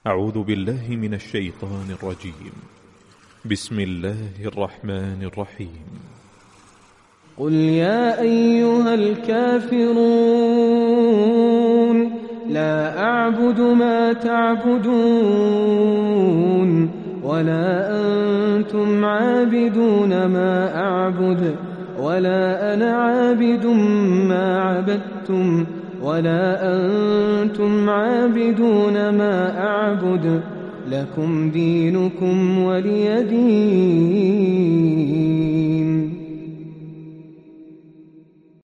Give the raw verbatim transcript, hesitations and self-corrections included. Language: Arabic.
أعوذ بالله من الشيطان الرجيم. بسم الله الرحمن الرحيم. قل يا أيها الكافرون لا أعبد ما تعبدون ولا أنتم عابدون ما أعبد ولا أنا عابد ما عبدتم ولا أنتم عابدون ما أعبد لكم دينكم ولي دين.